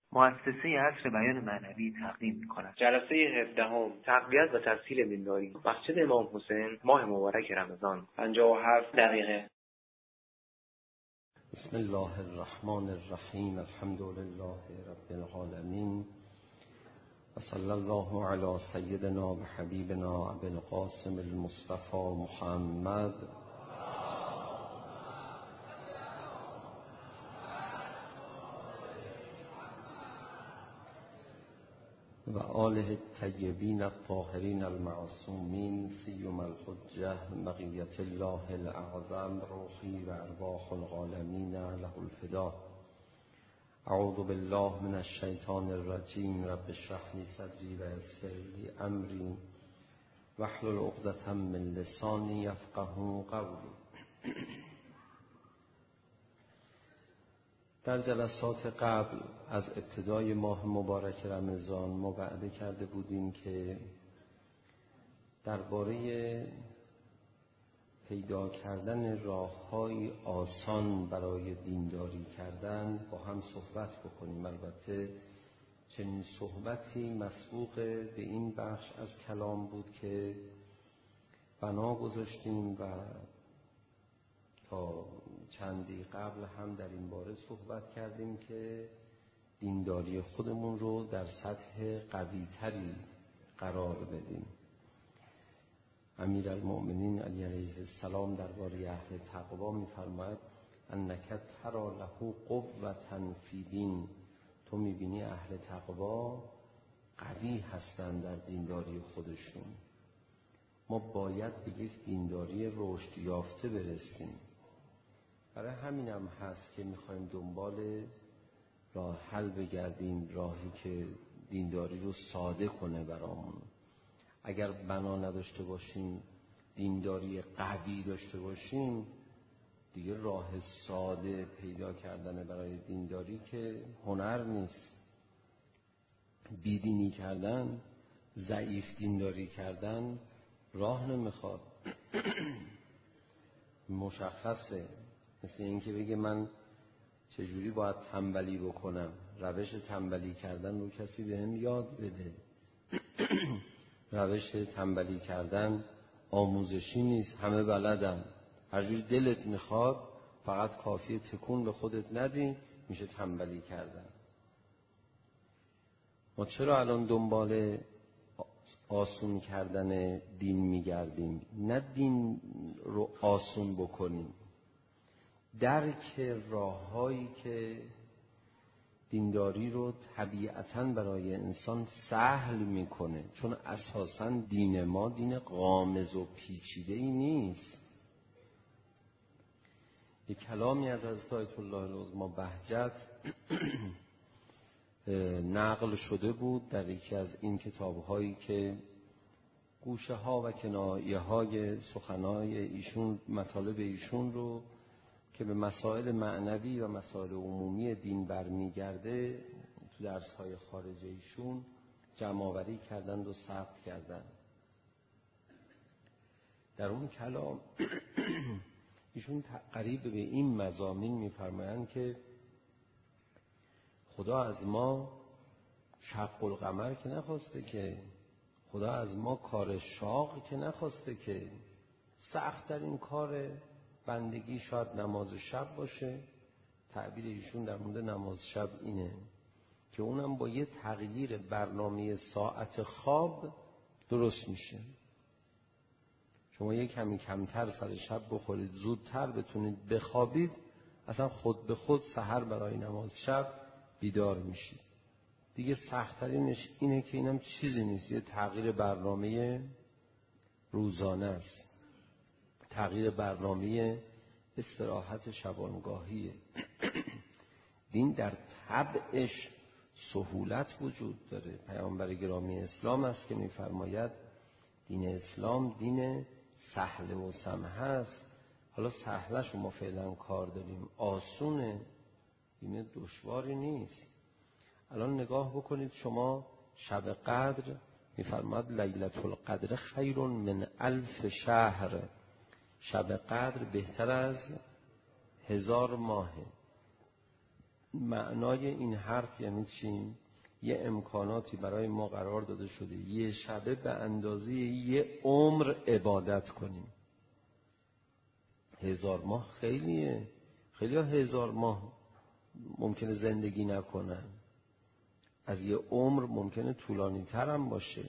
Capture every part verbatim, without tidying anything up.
مؤسسه عصر بیان معنوی تقدیم می‌کند. جلسه هفدهم تقویت و تسهیل دینداری، مسجد امام حسین، ماه مبارک رمضان، پنجاه و هفت دقیقه. بسم الله الرحمن الرحیم. الحمد لله رب العالمین و صلی الله علی سیدنا و حبیبنا ابی القاسم المصطفى محمد و آله الطیبین الطاهرین المعصومین سیما الحجة بقیة الله الاعظم روحی و ارواح العالمین له الفدا. اعوذ بالله من الشیطان الرجیم. رب اشرح لی صدری و یسر لی امری واحلل عقدة من لسانی یفقهوا قولی. در جلسات قبل از ابتدای ماه مبارک رمضان ما وعده کرده بودیم که درباره پیدا کردن راه‌های آسان برای دینداری کردن با هم صحبت بکنیم. البته چنین صحبتی مسبوق به این بخش از کلام بود که بنا گذاشتیم و تا چندی قبل هم در این باره صحبت کردیم که دینداری خودمون رو در سطح قوی‌تری قرار بدیم. امیرالمؤمنین علی علیه السلام درباره اهل تقوا می‌فرماید انک تری له قوة فی دین. تو می‌بینی اهل تقوا قوی هستند در دینداری خودشون. ما باید به یک دینداری رشد یافته برسیم. برای همین هم هست که میخوایم دنبال راه حل بگردیم، راهی که دینداری رو ساده کنه برامون. اگر بنا نداشته باشیم، دینداری قوی داشته باشیم، دیگه راه ساده پیدا کردن برای دینداری که هنر نیست. بیدینی کردن، ضعیف دینداری کردن راه نمیخواد. مشخصه، مثل این که بگه من چجوری باید تنبلی بکنم، روش تنبلی کردن رو کسی بهم یاد بده. روش تنبلی کردن آموزشی نیست، همه بلدن، هر جوری دلت میخواد، فقط کافیه تکون به خودت ندی، میشه تنبلی کردن. ما چرا الان دنبال آسون کردن دین میگردیم؟ نه دین رو آسون بکنیم، درک راه‌هایی که دینداری رو طبیعتاً برای انسان سهل میکنه. چون اساساً دین ما دین غامض و پیچیده‌ای نیست. یک کلامی از حضرت آیت الله العظمی بهجت نقل شده بود در یکی از این کتاب‌هایی که گوشه ها و کنایه های سخنای ایشون، مطالب ایشون رو که به مسائل معنوی و مسائل عمومی دین برمیگرده تو درس‌های خارج ایشون جمع‌آوری کردند و ثبت کردند. در اون کلام ایشون قریب به این مضامین می‌فرمایند که خدا از ما شق القمر که نخواسته، که خدا از ما کار شاق که نخواسته، که سخت در این کار بندگی شاید نماز شب باشه. تعبیر ایشون در مورد نماز شب اینه که اونم با یه تغییر برنامه ساعت خواب درست میشه. شما یه کمی کمتر سر شب بخورید، زودتر بتونید بخوابید، اصلا خود به خود سحر برای نماز شب بیدار میشید. دیگه سخت‌ترینش اینه که اینم چیزی نیست، یه تغییر برنامه روزانه است، تغییر برنامه استراحت شبانگاهیه. دین در طبعش سهولت وجود داره. پیامبر گرامی اسلام است که می‌فرماید دین اسلام دین سهل و سمحه است. حالا سهلش ما فعلا کار داریم، آسونه، دین دشواری نیست. الان نگاه بکنید شما، شب قدر می‌فرماید لیلة القدر خیر من الف شهر. شب قدر بهتر از هزار ماهه. معنای این حرف یعنی چی؟ یه امکاناتی برای ما قرار داده شده یه شبه به اندازه یه عمر عبادت کنیم. هزار ماه خیلیه، خیلی ها هزار ماه ممکنه زندگی نکنن، از یه عمر ممکنه طولانی تر هم باشه.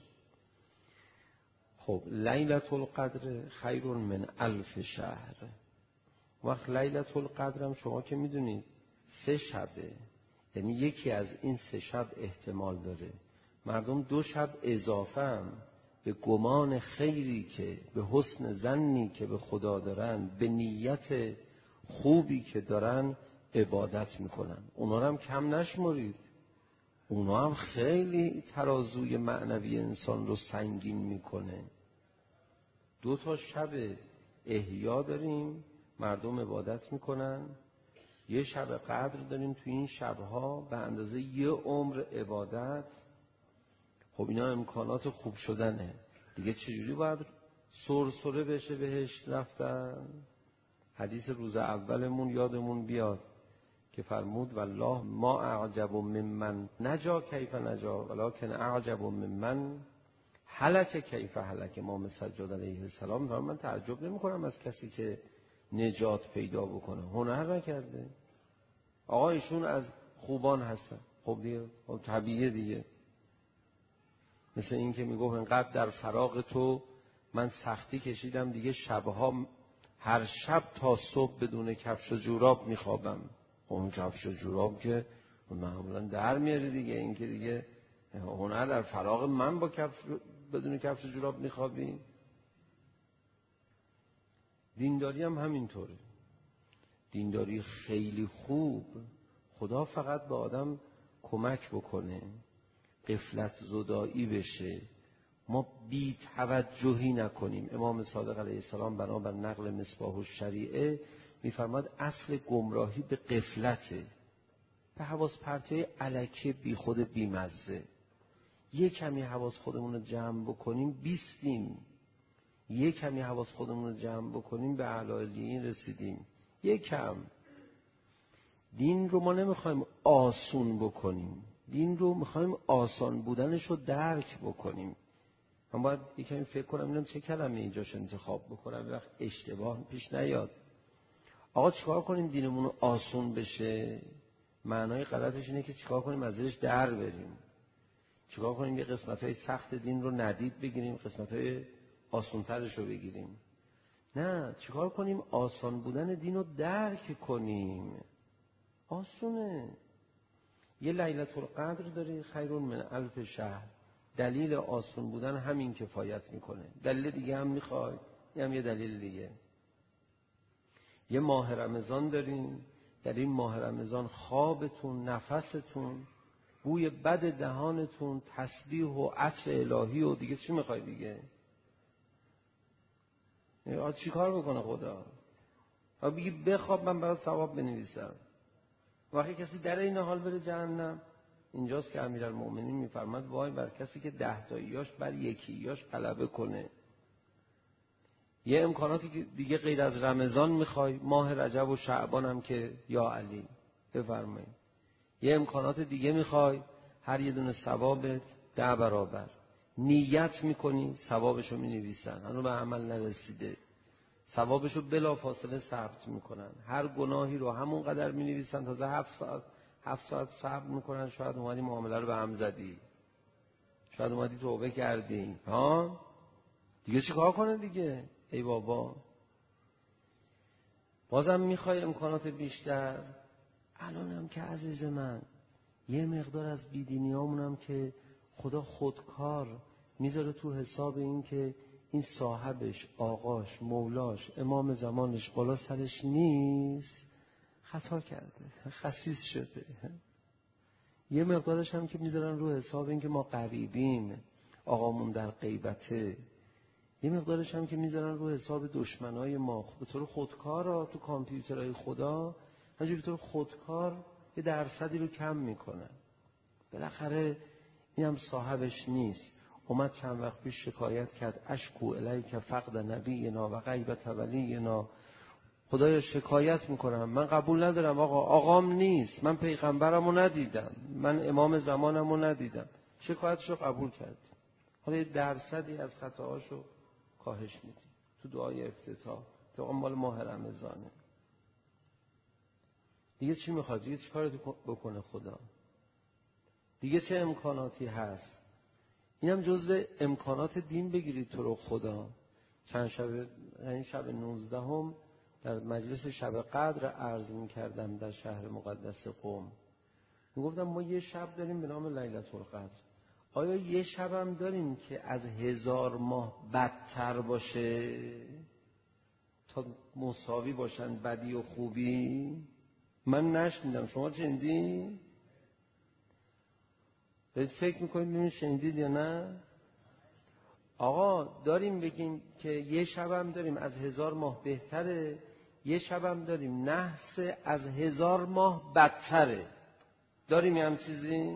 خب لیلة القدر خیر من الف شهر. وقت لیلة القدر هم شما که میدونید سه شبه، یعنی یکی از این سه شب احتمال داره مردم دو شب اضافه هم به گمان خیری که به حسن ظنی که به خدا دارن، به نیت خوبی که دارن عبادت میکنن. اونا هم کم نشمرید، اونا هم خیلی ترازوی معنوی انسان رو سنگین میکنه. دو تا شب احیا داریم مردم عبادت میکنن، یه شب قدر داریم تو این شبها به اندازه یه عمر عبادت. خب اینا امکانات خوب شدنه دیگه، چجوری باید سرسره بشه بهش رفتن؟ حدیث روز اولمون یادمون بیاد که فرمود والله ما اعجب ممن نجا کیف نجا ولکن اعجب ممن هلک کیف هلک. امام سجاد علیه السلام فرمود من تعجب نمی کنم از کسی که نجات پیدا بکنه، هنر نکرده. آقا ایشون از خوبان هستن، خب دیگه خب طبیعیه دیگه. مثل این که میگفت انقدر در فراغ تو من سختی کشیدم دیگه شبها هر شب تا صبح بدون کفش و جوراب میخوابم. اون کفش و جوراب که معمولا در میاری دیگه، این که دیگه هنر در فراغ من با کفش بدون کفش و جوراب میخوابی. دینداری هم همینطوره. دینداری خیلی خوب، خدا فقط به آدم کمک بکنه غفلت زدایی بشه، ما بی توجهی نکنیم. امام صادق علیه السلام بنابر نقل مصباح الشریعه میفرماد اصل گمراهی به غفلته، به حواس پرتای الکی بی خود بی مزه. یه کمی حواس خودمون رو جمع بکنیم بیستیم، یه کمی حواس خودمون رو جمع بکنیم به اعلیین رسیدیم. یه کم. دین رو ما نمیخوایم آسون بکنیم، دین رو میخوایم آسان بودنش رو درک بکنیم. من باید یه کمی فکر کنم اینم چه کلمه اینجاش انتخاب بکنم وقت اشتباه پیش نیاد. آقا چیکار کنیم دینمون رو آسون بشه؟ معنای غلطش اینه که چیکار کنیم از زیرش در بریم، چیکار کنیم یه قسمت‌های سخت دین رو ندید بگیریم، قسمت‌های آسان‌ترش رو بگیریم. نه، چیکار کنیم آسان بودن دین رو درک کنیم. آسونه. یه لیلة القدر داری خیر من الف شهر. دلیل آسان بودن همین کفایت میکنه. دلیل دیگه هم میخوای؟ یه هم یه دلیل دیگه. یه ماه رمضان داریم، در این ماه رمضان خوابتون، نفستون، بوی بد دهانتون، تسبیح و عطر الهی و دیگه چی میخوای دیگه؟ آ چی کار بکنه خدا؟ آ بگی بخواب من برات ثواب بنویسم. وقتی کسی در این حال بره جهنم، اینجاست که امیرالمومنین میفرماد وای بر کسی که ده تاییاش بر یکیاش غلبه کنه. یه امکاناتی که دیگه غیر از رمضان میخوای، ماه رجب و شعبان هم که یا علی بفرمایید. یه امکانات دیگه میخوای، هر یه دونه ثوابت ده برابر. نیت میکنی ثوابشو مینویسن، هنوز به عمل نرسیده، ثوابشو بلا فاصله ثبت میکنن. هر گناهی رو همون قدر مینویسن، تازه هفت ساعت هفت ساعت صبر میکنن. شاید اومدی معامله رو به هم زدی، شاید اومدی توبه کردی، ها دیگه چی کار کنه دیگه؟ ای بابا بازم میخوای امکانات بیشتر. الانم که عزیز من یه مقدار از بیدینیامونم که خدا خودکار میذاره تو حساب این که این صاحبش، آقاش، مولاش، امام زمانش بالا سرش نیست، خطا کرده، خسیس شده. یه مقدارش هم که میذارن رو حساب این که ما غریبیم، آقامون در غیبته. یه مقدارش هم که میذارن رو حساب دشمنای ما. به طور خودکار تو کامپیوترهای خدا همجوری به طور خودکار یه درصدی رو کم میکنن. بالاخره اینم صاحبش نیست. اومد چند وقت پیش شکایت کرد اشکو الیک فقد نبینا و غیبت ولینا. خدایا شکایت میکنم، من قبول ندارم آقا، آقام نیست، من پیغمبرمو ندیدم، من امام زمانمو ندیدم. شکایتشو قبول کردیم. حالا یه درصدی از خطاهاشو کاهش میدیم تو دعای افتتاح. تو مال ماه رمضانه. دیگه چی میخواد؟ دیگه چی کار بکنه خدا؟ دیگه چه امکاناتی هست؟ اینم جزء امکانات دین بگیرید تو رو خدا. چند شب، این شب نوزدهم در مجلس شب قدر عرض میکردم در شهر مقدس قم. میگفتم ما یه شب داریم به نام لیلة القدر. آیا یه شبم داریم که از هزار ماه بدتر باشه تا مساوی باشن بدی و خوبی؟ من نشنیدم. شما شنیدین؟ دارید فکر میکنید ببینید شنیدید یا نه؟ آقا داریم بگیم که یه شبم داریم از هزار ماه بهتره، یه شبم داریم نحس از هزار ماه بدتره. داریم یه هم چیزی؟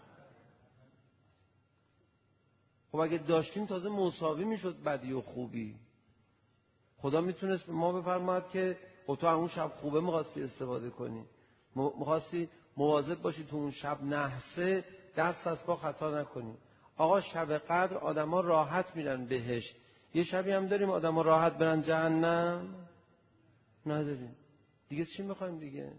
خب اگه داشتیم تازه مساوی میشد بدی و خوبی. خدا میتونست به ما بفرماید که تو اون شب خوبه میخواستی استفاده کنی، میخواستی مواظب باشی تو اون شب نحسه دست از پا خطا نکنی. آقا شب قدر آدما راحت میرن بهشت، یه شبی هم داریم آدما راحت برن جهنم؟ نداریم. دیگه چی میخوایم دیگه؟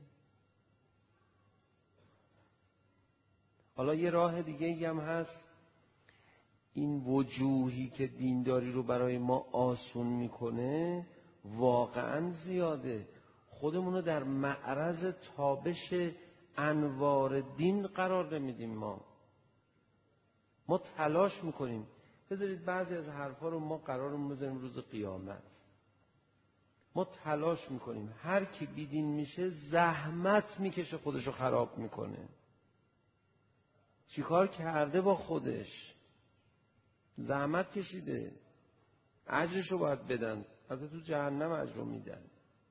حالا یه راه دیگه ای هم هست. این وجوهی که دینداری رو برای ما آسون میکنه واقعا زیاده. خودمون رو در معرض تابش انوار دین قرار نمیدیم. ما ما تلاش میکنیم. بذارید بعضی از حرفا رو ما قرارمون بذاریم روز قیامت. ما تلاش میکنیم هر کی بیدین میشه زحمت میکشه خودشو خراب میکنه. چیکار کرده با خودش؟ زحمت کشیده، اجرشو باید بدن. البته تو جهنم اجر رو میدن.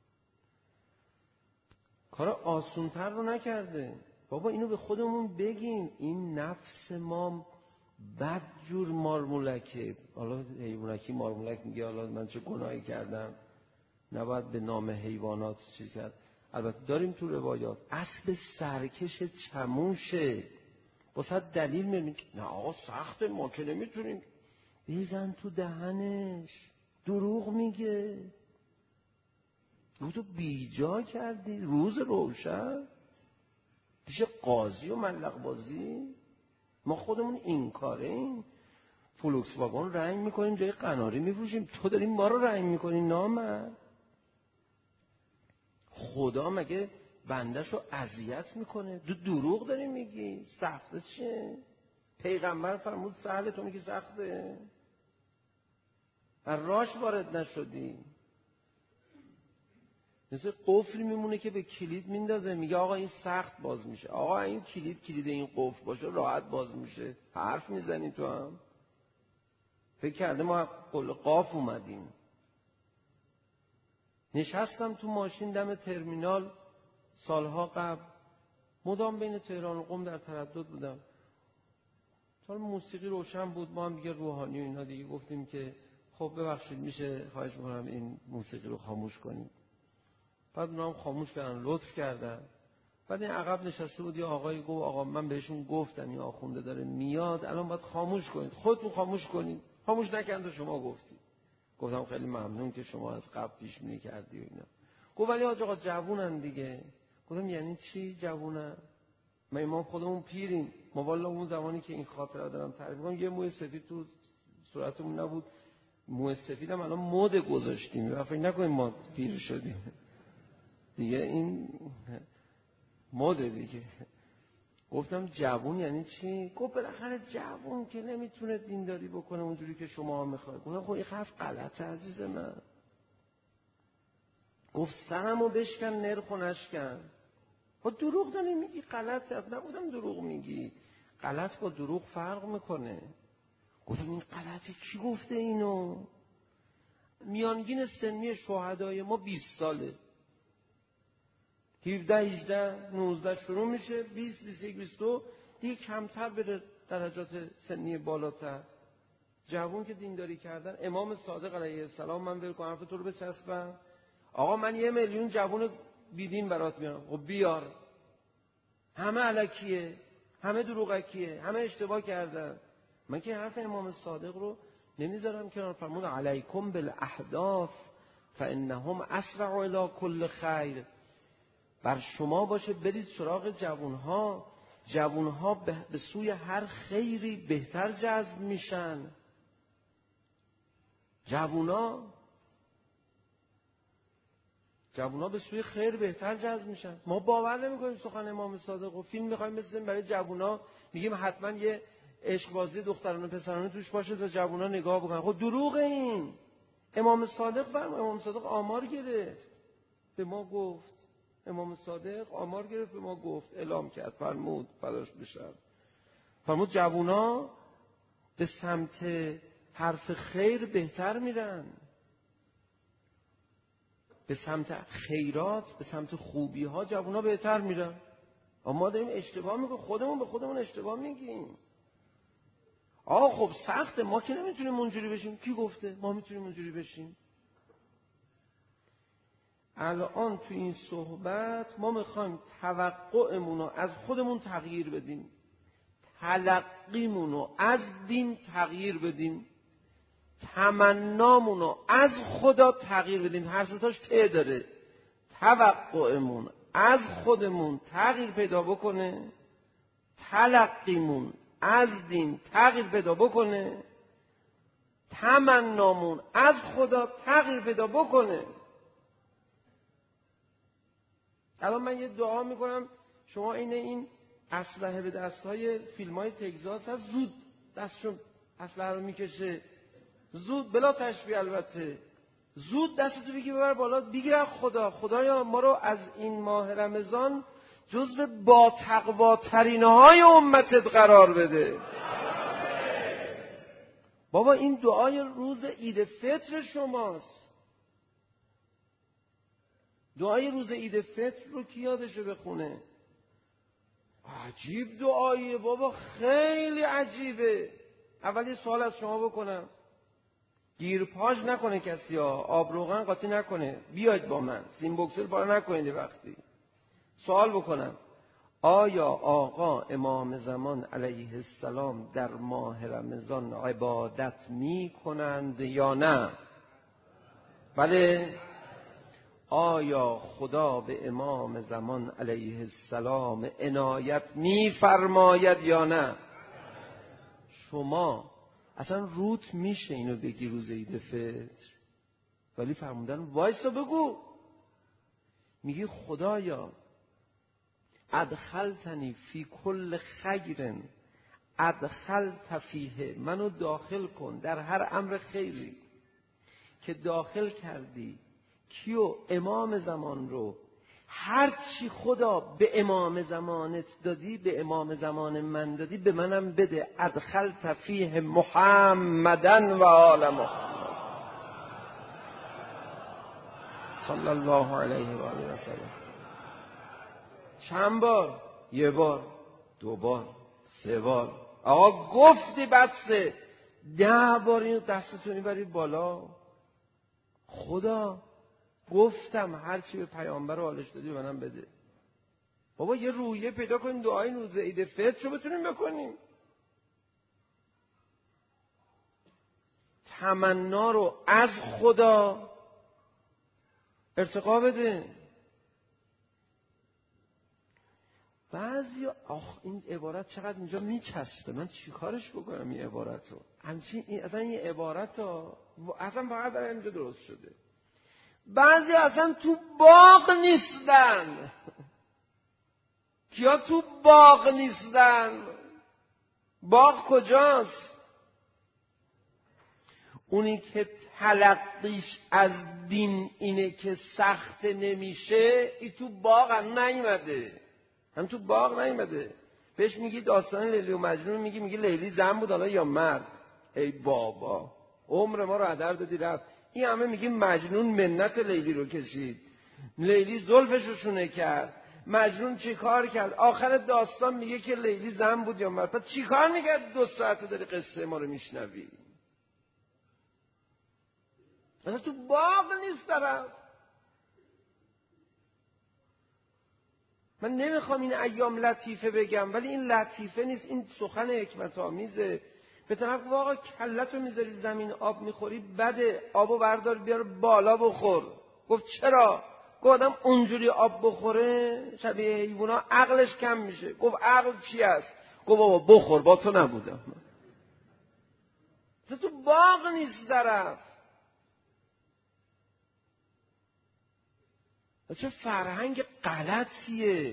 کار آسونتر رو نکرده. بابا اینو به خودمون بگیم. این نفس ما بد جور مارمولکه. حالا حیوانکی مارمولک میگه حالا من چه گناهی کردم، نباید به نام حیوانات چیز کرد. البته داریم تو روایات اسب سرکش چموشه، واسه دلیل میگه نه آقا سخته ما که نمیتونیم. بزن تو دهنش. دروغ میگه. تو بیجا کردی روز روشن پیش قاضی و ملق بازی. ما خودمون این کاره این فولکس واگن رنگ میکنیم جای قناری میفروشیم، تو داریم ما رو رنگ میکنی نامرد. خدا مگه بندهشو اذیت میکنه؟ دو دروغ داری میگی. سخته چیه؟ پیغمبر فرمود سهله، تو میگی سخته؟ از راش وارد نشدی. مثل قفلی میمونه که به کلید میندازه، میگه آقا این سخت باز میشه. آقا این کلید کلید این قفل باشه راحت باز میشه. حرف میزنی تو هم. فکر کرده ما قل قاف اومدیم. نشستم تو ماشین دم ترمینال سالها قبل، مدام بین تهران و قم در تردد بودم. تا موسیقی روشن بود، ما هم دیگه روحانی و اینا دیگه گفتیم که خب ببخشید میشه خواهش میکنم این موسیقی رو خاموش کنیم. بعد اونا هم خاموش کردن، لطف کردن. بعد این عقب نشسته بود یه آقایی گفت آقا من بهشون گفتم این آخونده داره میاد الان باید خاموش کنید، خودتون خاموش کنید. خاموش نکردن شما گفتی. گفتم خیلی ممنون که شما از قبل پیش بینی کردی و اینا. گفت ولی آقا جوونن دیگه. گفتم یعنی چی جوونن؟ ما ما خودمون پیریم. ما والا اون زمانی که این خاطره دارم تعریف می‌کنم یه موی سفید تو صورتمون نبود. موی سفیدم الان مد گذاشتیم. فکر نکنید ما پیر شدیم. دیگه این مده دیگه. گفتم جوون یعنی چی؟ گفت بالاخره جوون که نمیتونه دینداری بکنه اونجوری که شما هم میخواید. گفتم خب این حرف غلطه عزیز من. گفت سرمو بشکن نرخو نشکن. با دروغ داری میگی غلطه. از نبودم دروغ میگی. غلط با دروغ فرق میکنه. گفتم این غلطه کی گفته اینو؟ میانگین سنی شهدای ما بیست ساله. هفده هجده نوزده شروع میشه، بیست بیست و یک بیست و دو دیگه کمتر بره درجات سنی بالاتر. جوون که دینداری کردن، امام صادق علیه السلام، من ول کن حرف تو رو بچسبم، آقا من یه میلیون جوون بیدین برات میارم. خب بیار. همه الکیه، همه دروغکیه، همه اشتباه کردن. من که حرف امام صادق رو نمیذارم کنار. فرمود علیکم بالاحداث فانهم اسرع الی کل خیر. بر شما باشه برید سراغ جوانها. جوانها به سوی هر خیری بهتر جذب میشن. جوونا جوونا به سوی خیر بهتر جذب میشن. ما باور نمیکنیم سخن امام صادق و فیلم میخوایم بسازیم برای جوونا، میگیم حتما یه عشق بازی دختران و پسران توش باشه تا جوونا نگاه بکنن. خب دروغ این. امام صادق فرم امام صادق آمار گرفت به ما گفت. امام صادق آمار گرفت به ما گفت، اعلام کرد، فرمود فداش بشم. فرمود جوونا به سمت حرف خیر بهتر میرن، به سمت خیرات، به سمت خوبی ها جوونا بهتر میرن. اما ما داریم اشتباه میگیم، خودمون به خودمون اشتباه میگیم. آه خب سخته، ما که نمیتونیم اونجوری بشیم. کی گفته ما میتونیم اونجوری بشیم؟ الان تو این صحبت ما میخوایم توقعمون رو از خودمون تغییر بدیم، تلقیمون رو از دین تغییر بدیم، تمنامون رو از خدا تغییر بدیم. هر ستاش ته داره. توقعمون از خودمون تغییر پیدا بکنه، تلقیمون از دین تغییر پیدا بکنه، تمنامون از خدا تغییر پیدا بکنه. الان من یه دعا میکنم، شما این این اسلحه به دستهای فیلم های تگزاس هست، زود دستشون اسلحه رو میکشه، زود بلا تشبیه البته، زود دستتو بگی ببر بالا، بگیر خدا. خدایا ما رو از این ماه رمضان جزو با تقواترین های امتت قرار بده. بابا این دعای روز عید فطر شماست. دعای روز عید فطر رو کی یادشه بخونه؟ عجیب دعاییه بابا، خیلی عجیبه. اول یه سوال از شما بکنم، گیرپاش نکنه کسی ها، آب روغن قاطی نکنه، بیاید با من سیم بوکسل پاره نکنید. وقتی سوال بکنم آیا آقا امام زمان علیه السلام در ماه رمضان عبادت می کنند یا نه؟ بله. آیا خدا به امام زمان علیه السلام عنایت می فرماید یا نه؟ شما اصلا روت میشه اینو بگی روز عید فطر، ولی فرمودن وایسا بگو. میگی خدایا ادخلتنی فی کل خیر ادخلت فیه، منو داخل کن در هر امر خیری که داخل کردی کیو؟ امام زمان رو. هر چی خدا به امام زمانت دادی، به امام زمان من دادی، به منم بده. ادخلت فیه محمدن و آل محمد صلی الله علیه و آله و سلم. چند بار؟ یه بار، دو بار، سه بار. آقا گفتی بسه، ده بار این دستتونی بری بالا. خدا گفتم هر چی به پیامبر و آلش دادی به منم بده. بابا یه رویه پیدا کنیم، دعای روز عید فطر رو بتونیم بکنیم. تمنا رو از خدا ارتقا بده. بعضی آخ این عبارت چقدر اینجا میچسبه، من چیکارش بکنم این عبارت رو؟ همچین این اصلا این عبارت ها اصلا فقط برای اینجا درست شده. بعضی اصلا تو باغ نیستن. کیا تو باغ نیستن؟ باغ کجاست؟ اونی که تلقیش از دین اینه که سخت نمیشه، ای تو باغ هم نیومده. هم تو باغ نیومده. بهش میگی داستان لیلی و مجنون، میگی میگی لیلی زن بود حالا یا مرد. ای بابا عمر ما رو هدر دادی رفت. این همه میگیم مجنون منت لیلی رو کشید، لیلی زلفش رو شونه کرد، مجنون چی کار کرد؟ آخر داستان میگه که لیلی زن بود یا مرد. پس چی کار میکرد دو ساعته داری قصه ما رو میشنوی؟ اصلا تو باغ نیست طرف. من نمیخوام این ایام لطیفه بگم، ولی این لطیفه نیست، این سخن حکمت آمیزه. به طرف واقعا کلتو میذاری زمین آب میخوری بده، آبو بردار بیار بالا بخور. گفت چرا؟ گفت آدم اونجوری آب بخوره شبیه حیوونا عقلش کم میشه. گفت عقل چی است؟ گفت بابا بخور، با تو نبودم. تو باغ نیست طرف. چه فرهنگ غلطیه.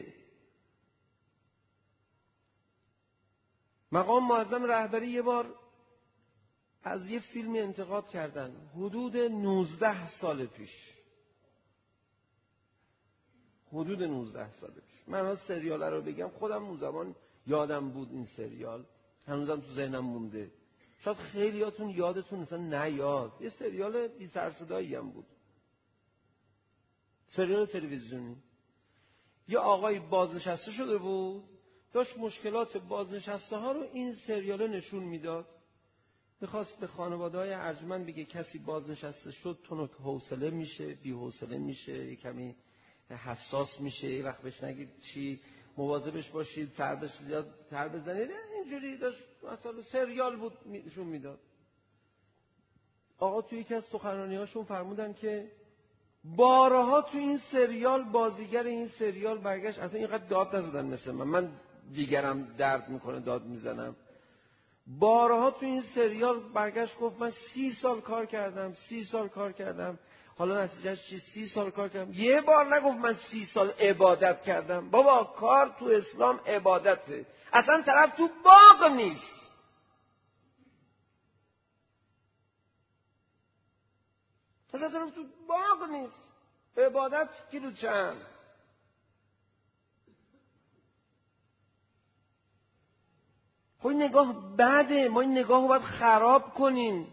مقام معظم رهبری یه بار از یه فیلمی انتقاد کردن حدود نوزده سال پیش. حدود نوزده سال پیش. من از سریال رو بگم، خودم اون زمان یادم بود این سریال، هنوزم تو ذهنم مونده. شاید خیلیاتون یادتون مثلا نیاد. یه سریال بی سر صدایی هم بود. سریال تلویزیونی. یه آقای بازنشسته شده بود، داشت مشکلات بازنشسته ها رو این سریال نشون میداد. میخواست به خانواده های ارجمند بگه کسی بازنشسته شد تنک حوصله میشه، بی حوصله میشه، یه کمی حساس میشه، یه وقت بهش نگید چی مواظبش باشید، تربش زیاد تر بزنید. اینجوری داشت مثلا سریال بود نشون میداد. آقا توی یکی از سخنرانی‌هاشون فرمودن که بارها تو این سریال بازیگر این سریال برگشت، اصلا اینقدر داد نزدن مثل من، من دیگرم درد میکنه داد میزنم. بارها تو این سریال برگشت گفت من سی سال کار کردم، سی سال کار کردم، حالا نتیجهش چی؟ سی سال کار کردم. یه بار نگفت من سی سال عبادت کردم. بابا کار تو اسلام عبادته. اصلا طرف تو باغ نیست. اصلا طرف تو باغ نیست. عبادت کیلو چند. خب این نگاه بده. ما این نگاه رو باید خراب کنیم.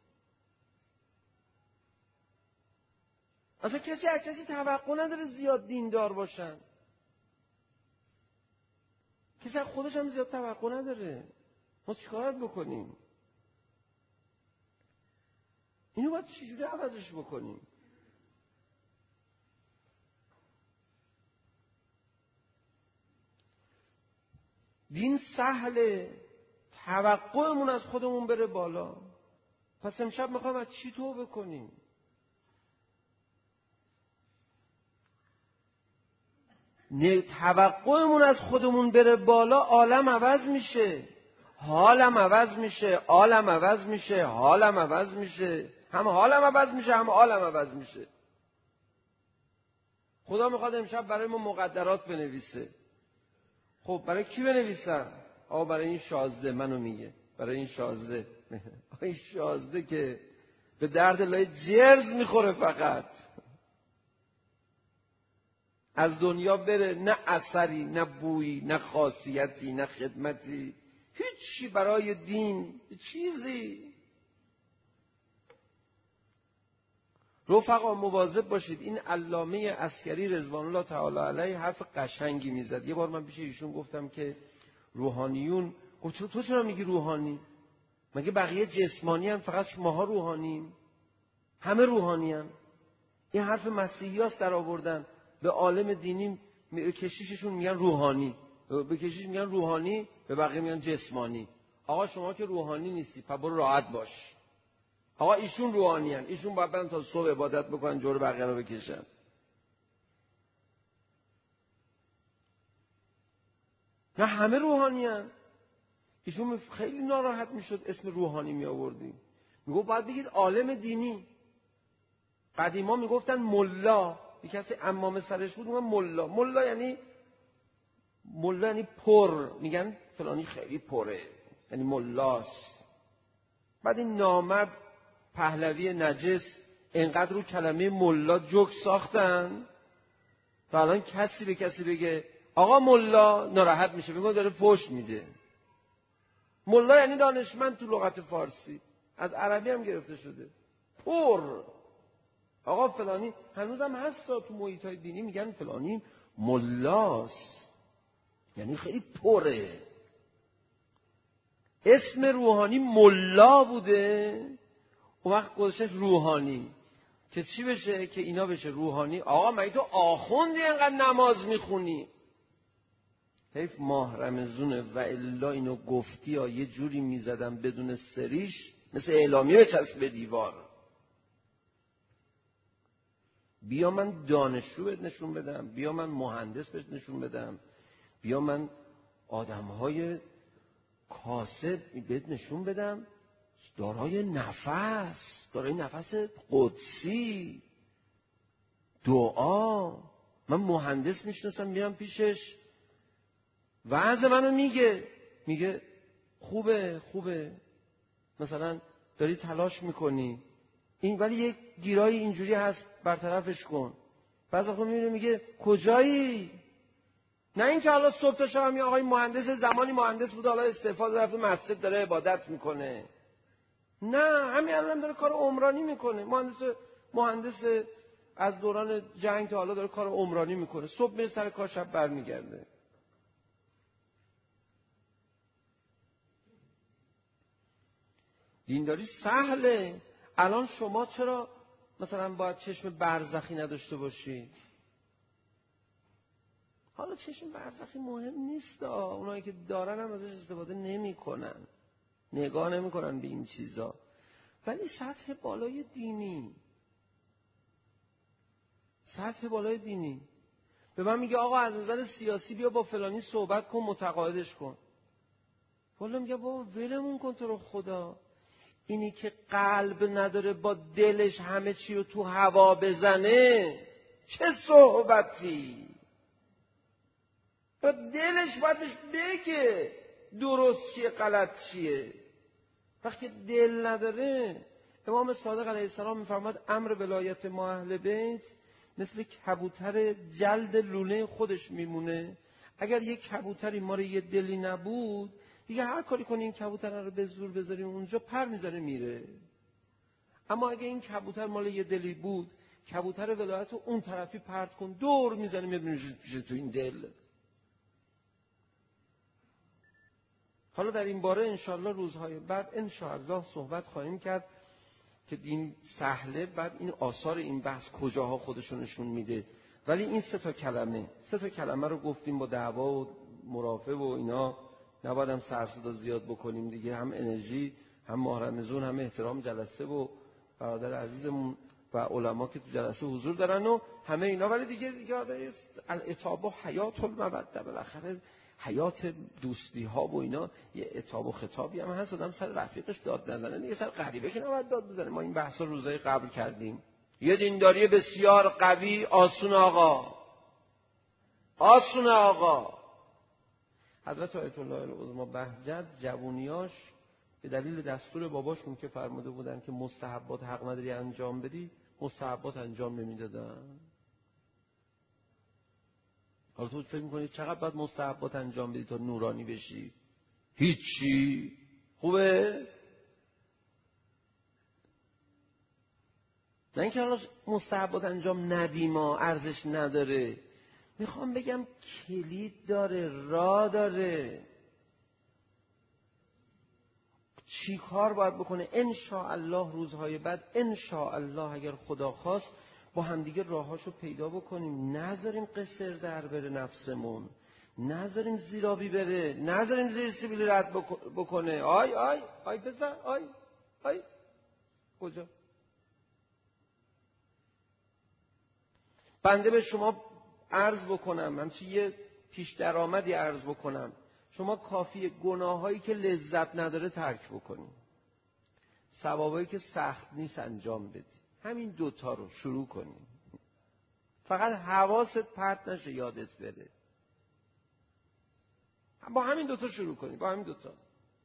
اصلا کسی از کسی توقع نداره زیاد دیندار باشن. کسی از خودش هم زیاد توقع نداره. ما چیکار بکنیم؟ اینو باید چجوری عوضش بکنیم؟ دین سهله، توقعمون از خودمون بره بالا. پس امشب میخوایم از چی توبه کنیم؟ نه، توقعمون از خودمون بره بالا، عالم عوض میشه، حالم عوض میشه، عالم عوض میشه، حالم عوض میشه، هم حالم عوض میشه هم عالم عوض میشه. خدا میخواد امشب برای ما مقدرات بنویسه. خب برای کی بنویسم؟ آقا برای این شازده. منو میگه برای این شازده. این شازده که به درد لای جرز میخوره، فقط از دنیا بره، نه اثری، نه بویی، نه خاصیتی، نه خدمتی، هیچی برای دین، چیزی. رفقا مواظب باشید. این علامه عسکری رضوان الله تعالی علیه حرف قشنگی میزد. یه بار من پیش ایشون گفتم که روحانیون، گفت تو چرا میگی روحانی؟ مگه بقیه جسمانی هم فقط ماها روحانیم؟ همه روحانی هم. این حرف مسیحی هاست در آوردن. به عالم دینی کشیششون میگن روحانی، به کشیش میگن روحانی، به بقیه میگن جسمانی. آقا شما که روحانی نیستی، پس برو راحت باش. آقا ایشون روحانی هن. ایشون باید برن تا صبح عبادت بکنن، جور بقیه رو بکشن. نه همه روحانی هن. ایشون خیلی ناراحت میشد اسم روحانی می آوردیم. میگو باید بگید عالم دینی. قدیما میگفتن ملا. یک کسی امام سرش بود میگن ملا. ملا یعنی ملا یعنی پر. میگن فلانی خیلی پره، یعنی ملاست. بعد این نامرد پهلوی نجس انقدر رو کلمه ملا جوک ساختن و الان کسی به کسی بگه آقا ملا ناراحت میشه، میگه داره فحش میده. ملا یعنی دانشمند تو لغت فارسی، از عربی هم گرفته شده. پر. آقا فلانی هنوزم هست تو محیط‌های دینی میگن فلانی ملاست، یعنی خیلی پره. اسم روحانی ملا بوده، اون وقت گذاشتش روحانی که چی بشه؟ که اینا بشه روحانی. آقا مگه تو آخوندی اینقدر نماز میخونی؟ حیف ماه رمضونه و الا اینو گفتی یا یه جوری میزدم بدون سریش مثل اعلامیه بچسب به دیوار. بیا من دانشجو بهت نشون بدم، بیا من مهندس بهت نشون بدم، بیا من آدمهای کاسب بهت نشون بدم دارای نفس، دارای نفس قدسی، دعا. من مهندس میشناسم میرم پیشش وعظ منو میگه میگه خوبه خوبه مثلا داری تلاش میکنی این، ولی یک گیرایی اینجوری هست برطرفش کن. بعد وقتا میبینه میگه کجایی؟ نه اینکه حالا صبح تا شب یه آقای مهندس زمانی مهندس بود حالا استفاده رفته مسجد داره عبادت میکنه. نه همین الان داره کار عمرانی میکنه. مهندس مهندس از دوران جنگ تا حالا داره کار عمرانی میکنه. صبح میره سر کار شب برمیگرده. دینداری سهله. الان شما چرا مثلا باید چشم برزخی نداشته باشی؟ حالا چشم برزخی مهم نیست، اونایی که دارن هم ازش استفاده نمی کنن، نگاه نمی کنن به این چیزا. ولی سطح بالای دینی، سطح بالای دینی به من میگه آقا از نظر سیاسی بیا با فلانی صحبت کن متقاعدش کن. والا میگه بابا ولمون کن تو رو خدا. اینی که قلب نداره با دلش همه چی رو تو هوا بزنه چه صحبتی؟ با دلش باید بهش بگه درست چیه غلط چیه. وقتی دل نداره، امام صادق علیه السلام میفرماد امر ولایت ما اهل بیت مثل کبوتر جلد لوله خودش میمونه. اگر یک کبوتری ما رو یه دلی نبود دیگه هر کاری کنی این کبوتر رو به زور بذاریم اونجا پر میذاره میره. اما اگه این کبوتر مال یه دلی بود، کبوتر ولایت رو اون طرفی پرت کن دور میزنه میبینه تو این دل. حالا در این باره انشاءالله روزهای بعد انشاءالله صحبت خواهیم کرد که دین سهله. بعد این آثار این بحث کجاها خودشون نشون میده. ولی این سه تا کلمه سه تا کلمه رو گفتیم با دعوا و مرافع و اینا نباید هم سر صدا زیاد بکنیم دیگه. هم انرژی، هم ماه رمضان، هم احترام جلسه و برادر عزیزمون و علما که تو جلسه حضور دارن و همه اینا. ولی دیگه دیگه العتاب و حیات الموده، بالاخره حیات دوستی ها و اینا یه عتاب و خطابی هم هست. آدم سر رفیقش داد نزنه دیگه، سر غریبه که نباید داد بزنه. ما این بحثا روزای قبل کردیم. یه دینداری بسیار قوی، آسون آقا، آسون آقا. حضرت آیت الله العظما بهجت جوونیاش به دلیل دستور باباشون که فرموده بودن که مستحبات حق نداری انجام بدی، مستحبات انجام نمیدادن. حالا تو فکر می‌کنی چقدر باید مستحبات انجام بدی تا نورانی بشی؟ هیچی. خوبه؟ نه اینکه حالا مستحبات انجام ندیم و ارزش نداره. میخوام بگم کلید داره، راه داره. چی کار باید بکنه؟ ان شاء الله روزهای بعد ان شاء الله اگر خدا خواست با همدیگه راهاشو پیدا بکنیم. نذاریم قصر در بره نفسمون، نذاریم زیرابی بره، نذاریم زیر سیبیل رد بکنه. آی آی آی بزن آی آی کجا؟ بنده به شما عرض بکنم، همچی یه پیش درآمدی عرض بکنم. شما کافیه گناهایی که لذت نداره ترک بکنی، ثوابایی که سخت نیست انجام بدی. همین دوتا رو شروع کنی. فقط حواست پرت نشه، یادت بره. با همین دوتا شروع کنی، با همین دوتا.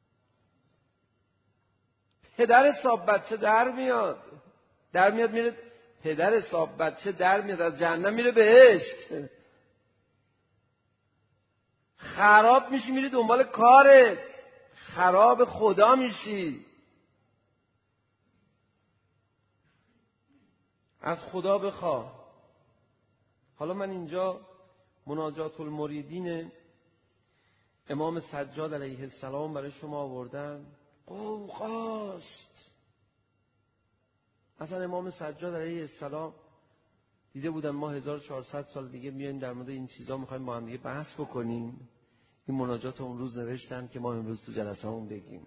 پدر صاحب بچه در میاد در میاد میره پدر صاحب بچه در میاد از جهنم میره بهشت. خراب میشی میری دنبال کارت، خراب خدا میشی. از خدا بخواه. حالا من اینجا مناجات المریدین امام سجاد علیه السلام برای شما آوردم. قوقاست. اصلا امام سجاد علیه السلام دیده بودن ما هزار و چهارصد سال دیگه میایم در مورد این چیزا میخوایم با هم دیگه بحث بکنیم. این مناجات اون روز نوشتن که ما امروز تو جلسه همون بگیم.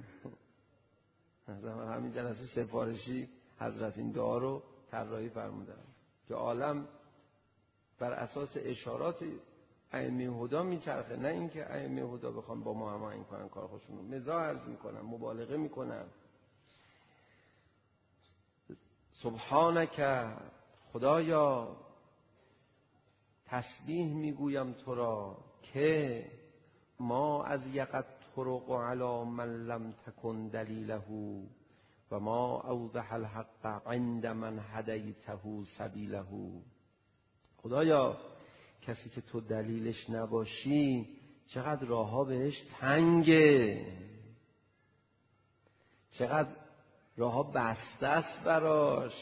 همین جلسه سفارشی حضرت این دعا رو طراحی فرمودن که عالم بر اساس اشارات ائمه هدا میچرخه، نه اینکه ائمه هدا بخوام با ما هماهنگ کنن کار خودشون رو. مزاح عرض میکنن، مبالغه میکنن. سبحانک، خدایا تسبیح میگویم تو را که ما از یقت طرق علی من لم تکن دلیله و ما اوضح الحق عند من هدیته سبیله. خدایا کسی که تو دلیلش نباشی چقدر راهها بهش تنگه، چقدر راهها بسته است براش.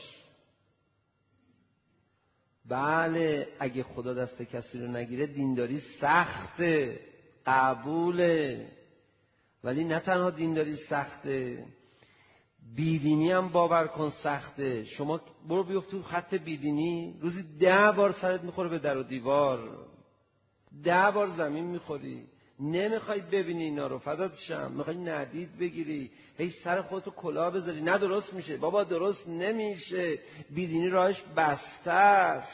بله اگه خدا دست کسی رو نگیره دینداری سخته، قبوله، ولی نه تنها دینداری سخته، بیدینی هم باور کن سخته. شما برو بیفت تو خط بیدینی، روزی ده بار سرت میخوره به در و دیوار، ده بار زمین میخوری، نمیخوای ببینی اینا رو، فدات شم، میخوای ندید بگیری، هی سر خودتو کلاه بذاری، نه درست میشه بابا، درست نمیشه. بیدینی راهش بسته است.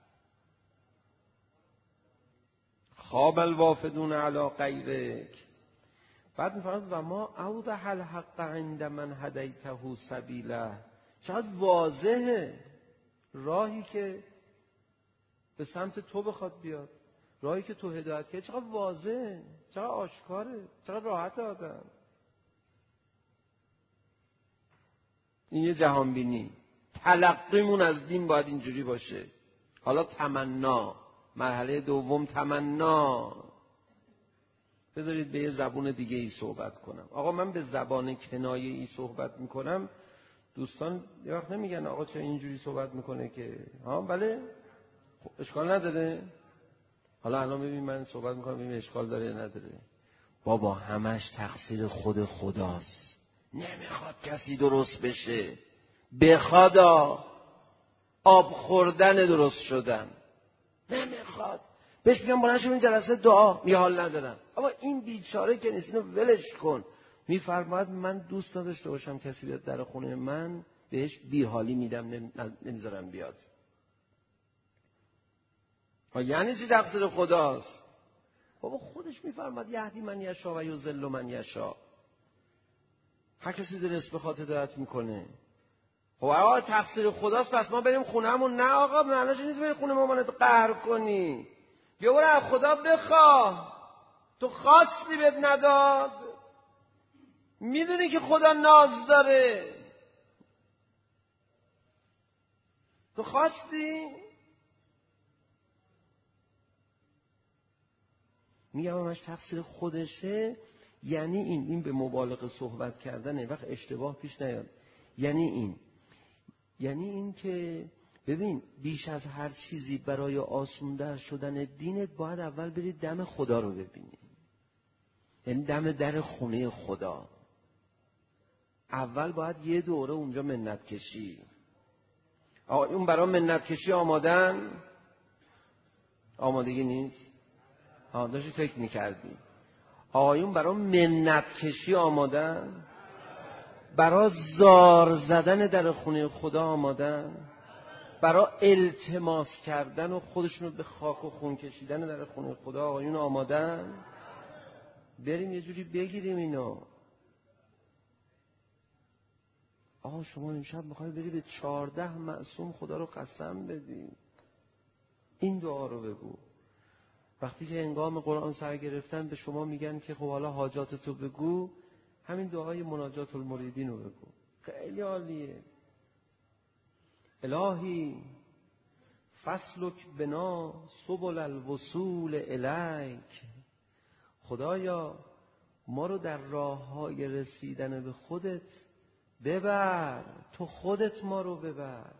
خواب الوافدون علی غیرک. بعد میفرماد و ما اوضح الحق عند من هدیته سبیله. چقدر واضحه راهی که به سمت تو بخواد بیاد، راهی که تو هدایت کردی، چقدر واضحه، چقدر آشکاره، چقدر راحت آدم. این یه جهان بینی. تلقیمون از دین باید اینجوری باشه. حالا تمنا، مرحله دوم تمنا. بذارید به یه زبون دیگه ای صحبت کنم. آقا من به زبان کنایه ای صحبت میکنم. دوستان یه وقت نمیگن آقا چه اینجوری صحبت میکنه که ها بله خب اشکال نداره. حالا الان ببین من صحبت میکنم ببین اشکال داره یا نداره. بابا همش تقصیر خود خداست. نمیخواد کسی درست بشه، بخواد آب خوردن درست شدن نمیخواد. بهش میگم بلند شو این جلسه دعا، می حال ندارم. اما این بیچاره که نیست، اینو ولش کن. میفرماید من دوست نداشته باشم کسی بیاد در خونه من بهش بیحالی میدم، نمیذارم بیاد. یعنی چی تقصیر خداست؟ بابا خودش میفرماید یهدی من یشا و یضل من یشا. هر کسی درست به خاطر هدایت میکنه. خب آقا تقصیر خداست پس ما بریم خونهمون؟ نه آقا معنیش نیست بریم خونه مامانت قهر کنی. بیا برو از خدا بخواه. تو خواستی بهت نداد، میدونی که خدا ناز داره، تو خواستی. میگم همش تقصیر خودشه. یعنی این این به مبالغه صحبت کردنه، وقت اشتباه پیش نیاد. یعنی این یعنی این که ببین بیش از هر چیزی برای آسون‌تر شدن دینت باید اول بری دم خدا رو ببینی. یعنی دم در خونه خدا. اول باید یه دوره اونجا منت کشی. آقایون برای منت کشی آمادن؟ آمادگی نیست؟ آه داشتی فکر میکردی. آقایون برای منت کشی آمادن؟ برای زار زدن در خونه خدا آمادن؟ برای التماس کردن و خودشونو به خاک و خون کشیدن در خونه خدا آقایون آمادن؟ بریم یه جوری بگیریم اینو. آقا شما امشب میخوای بری به چهارده معصوم خدا رو قسم بدی، این دعا رو بگو. وقتی که هنگام قرآن سر گرفتن به شما میگن که خب حالا حاجاتتو بگو، همین دعای مناجات المریدین رو بگو. خیلی عالیه. الهی فسلک بنا سبل الوصول الیک. خدایا ما رو در راههای رسیدن به خودت ببر، تو خودت ما رو ببر.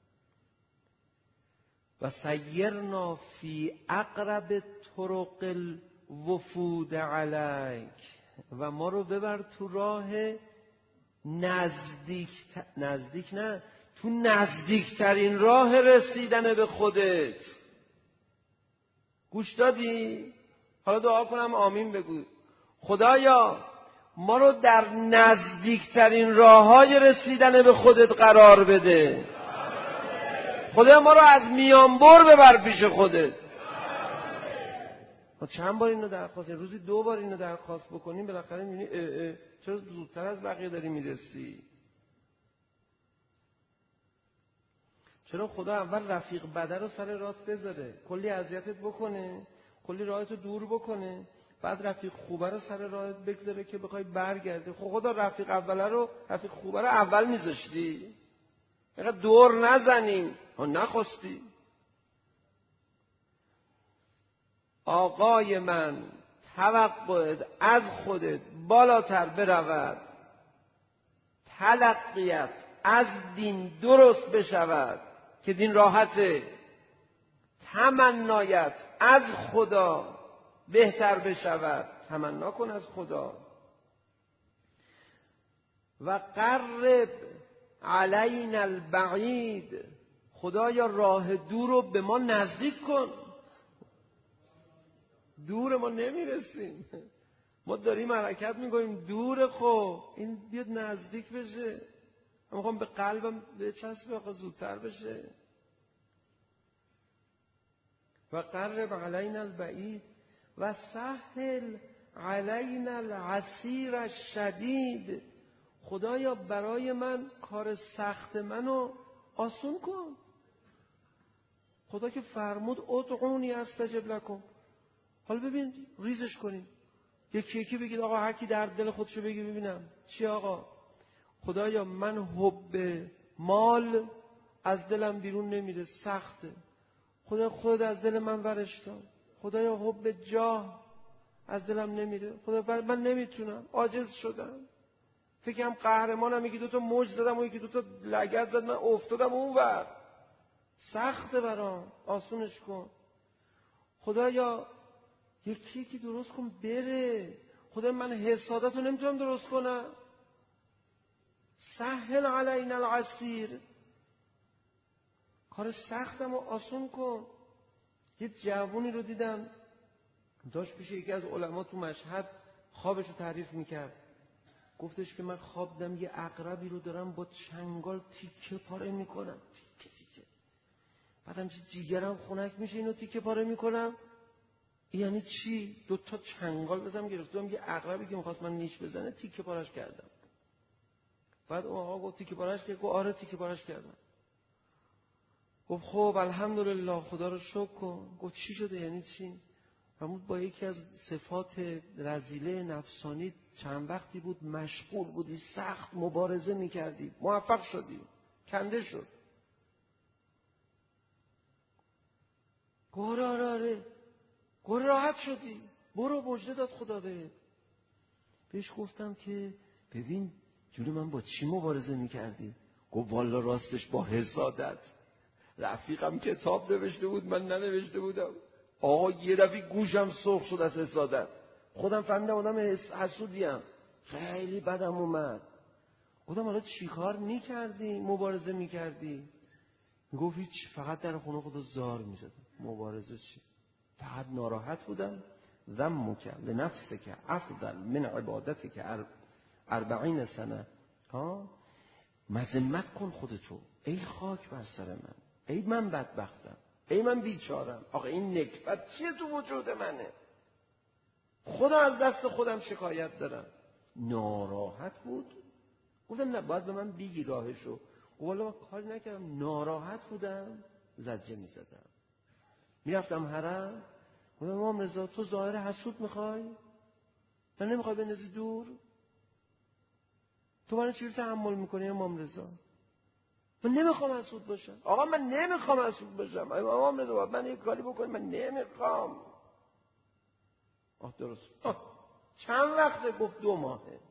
و سیرنا فی اقرب طرق الوفود علیک. و ما رو ببر تو راه نزدیک نزدیک نه تو نزدیکترین راه رسیدن به خودت. گوش دادی؟ حالا دعا کنم آمین بگو. خدایا ما رو در نزدیکترین راههای رسیدن به خودت قرار بده. خدا ما رو از میانبر ببر پیش خودت. ما چند بار اینو درخواست، روزی دو بار اینو درخواست بکنیم بالاخره میبینی چرا زودتر از بقیه داری میرسی؟ چرا خدا اول رفیق بده رو سر راه بذاره، کلی اذیتت بکنه، کلی راهتو دور بکنه، بعد رفیق خوبه رو سر راهت بگذاره که بخوای برگردی. خب خدا رفیق اوله رو، رفیق خوبه رو اول میذاشتی؟ اینقدر دور نزنیم. ها نخواستی؟ آقای من توقعت از خودت بالاتر برود، تلقیت از دین درست بشود که دین راحته، تمنایت از خدا بهتر بشود، تمنا کن از خدا. و قرب علینا البعید، خدایا راه دور رو به ما نزدیک کن. دور ما نمیرسیم، ما داریم حرکت میکنیم دور، خب این بیاد نزدیک بشه. من میخوام به قلبم بچسبه آقا زودتر بشه. و قرب علینا البعید و سهل علینا العسیر الشدید، خدایا برای من کار سخت منو آسون کن. خدا که فرمود ادعونی استجب لکم. حالا ببین ریزش کنیم، یکی یکی بگید آقا هر کی در دل خودشو بگی ببینم چی. آقا خدایا من حب مال از دلم بیرون نمیره، سخته. خدا خود از دل من ورش دار. خدایا حب جاه از دلم نمیره. خدا من نمیتونم، عاجز شدم. فکرم قهرمانم، یکی دوتا موج زدم و یکی دوتا لگد زد من افتادم اون ور. سخته برام، آسونش کن. خدایا یکی یکی درست کن بره. خدا من حسادت رو نمیتونم درست کنم. سهل علینا العسیر، کار سختم رو آسون کن. یه جوونی رو دیدم داشت پیش یکی از علما تو مشهد خوابش رو تعریف میکرد. گفتش که من خواب دیدم یه عقربی رو دارم با چنگال تیکه پاره میکنم، تیکه تیکه. بعدم چه جیگرم خنک میشه اینو تیکه پاره میکنم. یعنی چی؟ دو تا چنگال بزنم گرفتم یه عقربی که میخواست من نیش بزنه تیکه پارش کردم. بعد اون آقا گفت تیکه پارش کرد؟ گفت آره تیکه پارش کردم. گفت خب الحمدلله خدا رو شکر کن. گفت چی شده؟ یعنی چی؟ فرمود با یکی از صفات رذیله نفسانی چند وقتی بود مشغول بودی، سخت مبارزه میکردی، موفق شدی، کنده شد. گفت آره آره. گفت راحت شدی، برو مژده داد خدا بهت. بهش گفتم که ببین جون من با چی مبارزه میکردی؟ گفت والا راستش با حسادت. رفیقم کتاب نوشته بود من ننوشته بودم. آقا یه دفعه گوشم سرخ شد از حسادت. خودم فهمیدم آدم حسودیم، خیلی بدم اومد. گفتم حالا چی کار میکردی؟ مبارزه میکردی؟ گفت هیچ، فقط در خونه خدا زار میزدم. مبارزه چی؟ فقط ناراحت بودم. ذمک لنفسک افضل من عبادتک اربعین سنه. ها مذمت کن خودتو، ای خاک بر سر من، ای من بدبختم، ای من بیچارم. آقا این نکبت چیه تو وجود منه؟ خدا از دست خودم شکایت دارم. ناراحت بود. گفتم نه باید به من بگی راهشو. والا من کاری نکردم، ناراحت بودم زجه میزدم. میرفتم حرم. گفتم امام رضا تو ظاهر حسود میخوای؟ من نمیخوای بندازی دور؟ تو من چجوری تحمل میکنی امام رضا؟ من نمیخوام حسود باشم. آقا من نمیخوام حسود باشم. امام رضا من یک کاری بکنم من نمیخوام. آه درست. آه. چند وقته؟ گفت دو ماهه.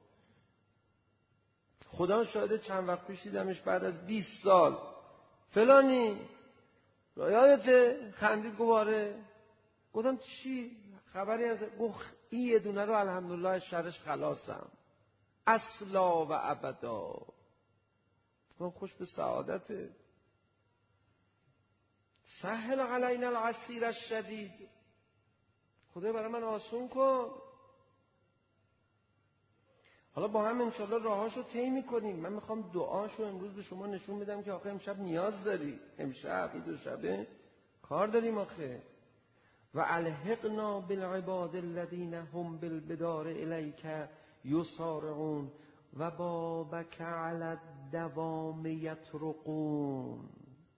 خدا شاهده چند وقت پیش دیدمش بعد از بیست سال. فلانی یادته؟ خندید گواره. گفتم چی؟ خبری از گفت این یه دونه رو الحمدلله از شرش خلاصم اصلا و ابدا. من خوش به سعادته. سهل علینا العسیر الشدید، خدایا برای من آسون کن. حالا با هم انشالله راهاشو طی می‌کنیم. من میخوام دعاشو امروز به شما نشون بدم که آخه امشب نیاز داری. امشب این دو شبه کار داریم آخه. و الحقنا بالعباد الذین هم بالبدار الیک یسارعون و بابک علی الدوام یطرقون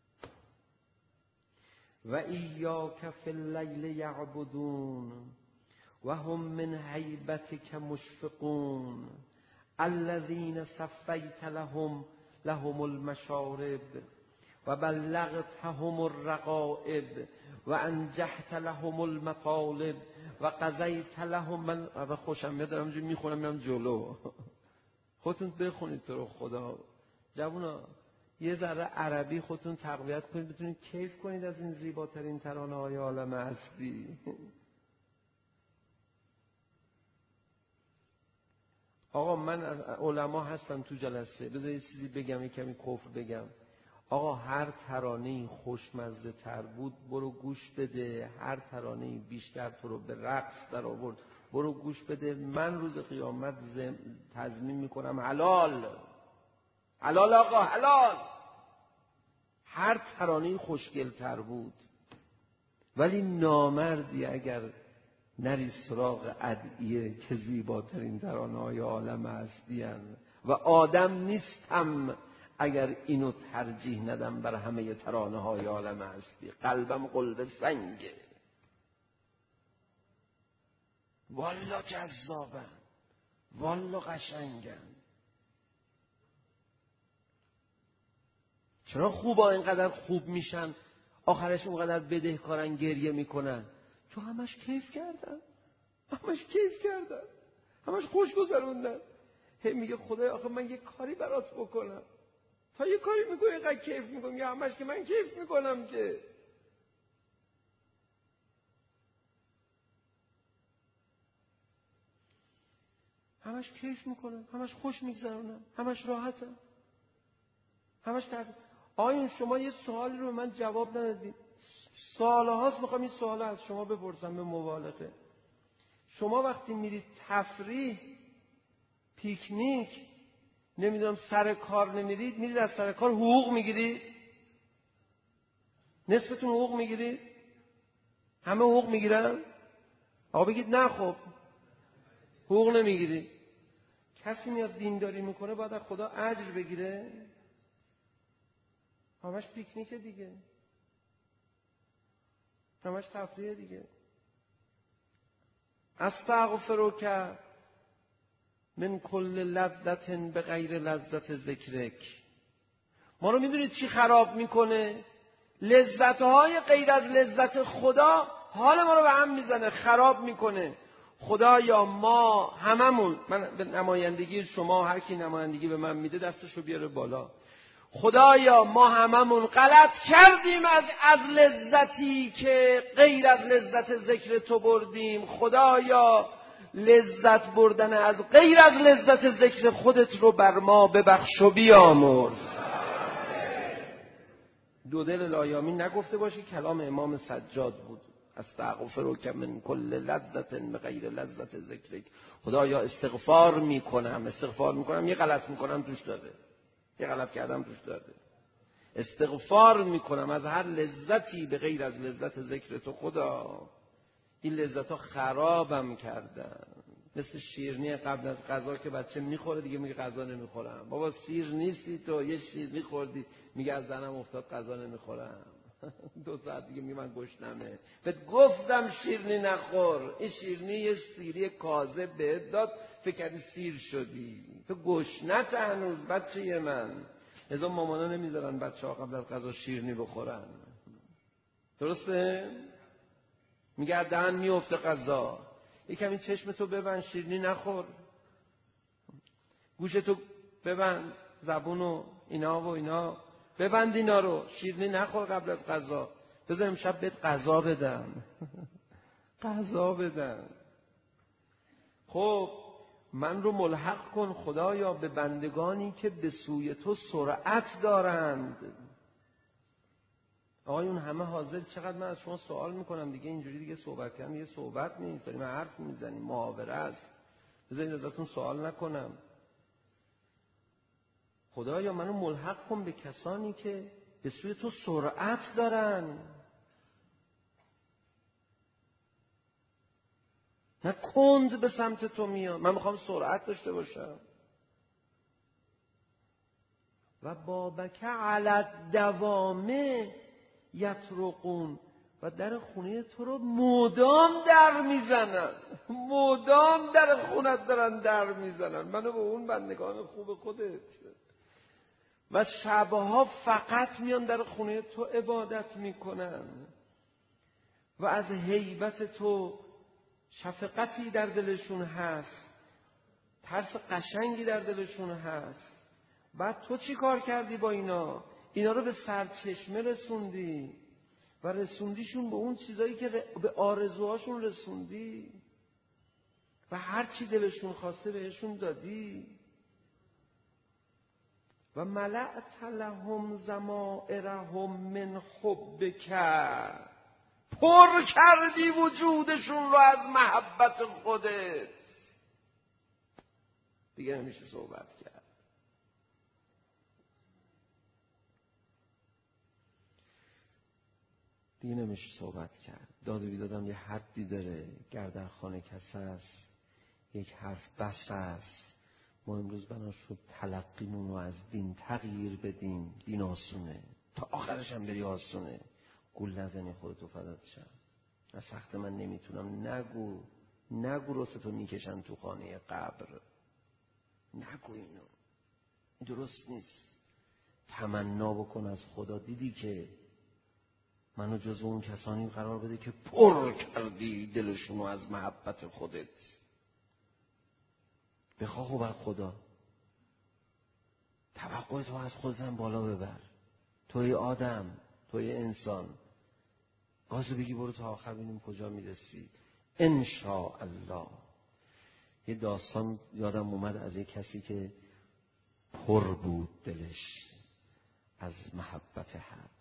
و ایاک فی اللیل یعبدون و هم من هیبتک مشفقون الذین صفیت لهم لهم المشارب و بلغتهم الرغائب و انجحت لهم المطالب و قضیت لهم من و خوشم میاد دارم جو میخونم میرم جلو. خودتون بخونید تو رو خدا. جوونا یه ذره عربی خودتون تقویت کنید بتونید کیف کنید از این زیباترین ترانه های عالم هستی. آقا من از علما هستم تو جلسه، بذار یه چیزی بگم، یه کمی کفر بگم. آقا هر ترانه‌ای خوشمزه تر بود برو گوش بده، هر ترانه‌ای بیشتر تو رو به رقص در آورد برو گوش بده. من روز قیامت تضمین میکنم حلال حلال آقا حلال. هر ترانه‌ای خوشگل تر بود، ولی نامردی اگر نری سراغ ادعیه که زیباترین ترانه‌های عالم هستی‌اند و آدم نیستم اگر اینو ترجیح ندم بر همه ترانه‌های عالم هستی. قلبم قلب سنگه، والا جذابن، والا قشنگن. چرا خوبا اینقدر خوب میشن آخرش اونقدر بدهکارن گریه میکنن؟ چون همش کیف کردن، همش کیف کردن، همش خوش گذروندن. هی میگه خدایا آخه من یه کاری برات بکنم، تا یه کاری میکنی اینقدر کیف میکنم. یا همش که من کیف میکنم که همش کیف میکنم، همش خوش میگذرونم، همش راحتم، همش تر. آیا شما یه سوالی رو من جواب ندادید؟ ساله هاست میخوام این سوال از شما بپرسم به مبالغه. شما وقتی میرید تفریح، پیکنیک، نمیدونم سر کار نمیرید، میرید از سر کار حقوق میگیرید؟ نصفتون حقوق میگیرید؟ همه حقوق میگیرن؟ آقا بگید نه خب حقوق نمیگیرید. کسی میاد دینداری میکنه باید از خدا اجر بگیره؟ همش پیکنیک دیگه، همش تفریح دیگه. استغفرک من کل لذت به غیر لذت ذکرک. ما رو میدونید چی خراب میکنه؟ لذتهای غیر از لذت خدا حال ما رو به هم میزنه، خراب میکنه. خدایا ما هممون، من به نمایندگی شما، هر کی نمایندگی به من میده دستشو بیاره بالا. خدایا ما هممون غلط کردیم از از لذتی که غیر از لذت ذکر تو بردیم. خدایا لذت بردن از غیر از لذت ذکر خودت رو بر ما ببخش و بیامرز. دو دل لایامی نگفته باشی، کلام امام سجاد بود. استغفرک من کل لذت به غیر لذت ذکرک. خدایا استغفار میکنم، استغفار میکنم یه غلط میکنم توش داره، یه غلط کردم توش داره. استغفار میکنم از هر لذتی به غیر از لذت ذکر تو خدا. این لذت ها خرابم کردن. مثل شیرنی قبل از غذا که بچه میخوره دیگه میگه غذا نمیخورم. بابا سیر نیستی تو، یه شیر میخوردی میگه از زنم افتاد غذا نمیخورم. دو ساعت دیگه میگه من گشنمه. بهت گفتم شیرنی نخور. این شیرنی یه سیری کاذب بهت داد، فکر کردی سیر شدی. تو گشنت هنوز بچه من. ازا مامانا نمیذارن بچه ها قبل از غذا شیرنی بخورن. درسته؟ میگه دهن میفته غذا. یکم این چشم تو ببند شیرنی نخور، گوش تو ببند، زبونو اینا و اینا ببند، اینا رو شیرنی نخور قبل از غذا. بذار امشب بهت غذا بدن. غذا بدن. خب من رو ملحق کن خدایا به بندگانی که به سوی تو سرعت دارند. آقایون همه حاضر، چقدر من از شما سوال میکنم دیگه، اینجوری دیگه صحبت کردن دیگه صحبت نیست، داریم حرف میزنیم، محاوره است، بذارید ازتون سوال نکنم. خدایا منو ملحق کن به کسانی که به سوی تو سرعت دارن، نه کند به سمت تو میان. من میخوام سرعت داشته باشم. و بابک علی الدوامه یطرقون، و در خونه تو رو مدام در میزنن، مدام در خونت دارن در میزنن، منو به اون بندگان خوب خودت. و شبها فقط میان در خونه تو عبادت میکنن و از هیبت تو شفقتی در دلشون هست، ترس قشنگی در دلشون هست. بعد تو چی کار کردی با اینا؟ اینا رو به سرچشمه رسوندی و رسوندیشون به اون چیزایی که به آرزوهاشون رسوندی و هر چی دلشون خواسته بهشون دادی. و ملأت لهم ضمائرهم من حبک، پر کردی وجودشون رو از محبت خودت. دیگه نمیشه صحبت کرد. دیگه نمیشه صحبت کرد. داد و بیدادم یه حدی داره. گر در خانه کس است یک حرف بس است. ما امروز بنا شد تلقیمون رو از دین تغییر بدیم. دین آسونه، تا آخرش هم بری آسونه. گول نزنی خودتو فدات شم. از سخت من نمیتونم. نگو نگو رستو میکشن تو خانه قبر. نگو اینو، درست نیست. تمنا بکن از خدا. دیدی که منو جزو اون کسانی قرار بده که پر کردی دلشونو از محبت خودت. بخواه خوب از خدا. توقع تو از خودت هم بالا ببر. توی آدم، توی انسان، گازو بگی برو تا آخر ببینیم کجا میرسی. انشاءالله. یه داستان یادم اومد از یک کسی که پر بود دلش از محبت حق.